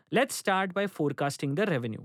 Let's start by forecasting the revenue.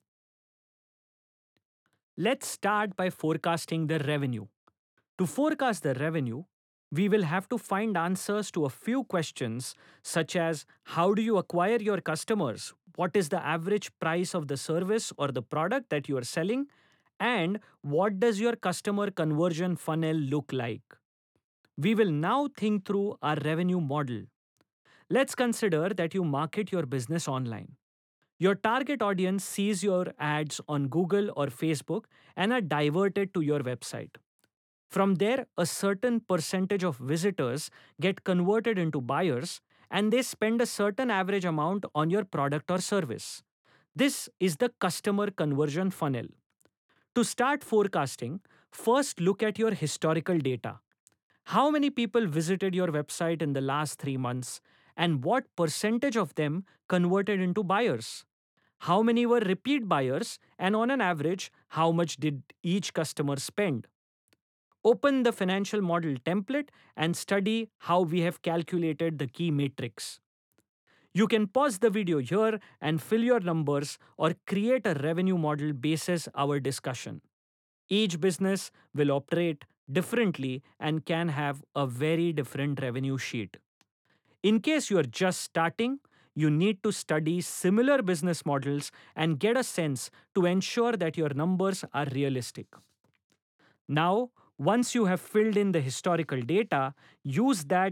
Let's start by forecasting the revenue. To forecast the revenue, we will have to find answers to a few questions such as how do you acquire your customers? What is the average price of the service or the product that you are selling? And what does your customer conversion funnel look like? We will now think through our revenue model. Let's consider that you market your business online. Your target audience sees your ads on Google or Facebook and are diverted to your website. From there, a certain percentage of visitors get converted into buyers and they spend a certain average amount on your product or service. This is the customer conversion funnel. To start forecasting, first look at your historical data. How many people visited your website in the last 3 months, and what percentage of them converted into buyers? How many were repeat buyers, and on an average, how much did each customer spend? Open the financial model template and study how we have calculated the key metrics. You can pause the video here and fill your numbers or create a revenue model basis our discussion. Each business will operate differently and can have a very different revenue sheet. In case you are just starting, you need to study similar business models and get a sense to ensure that your numbers are realistic. Now, once you have filled in the historical data, use that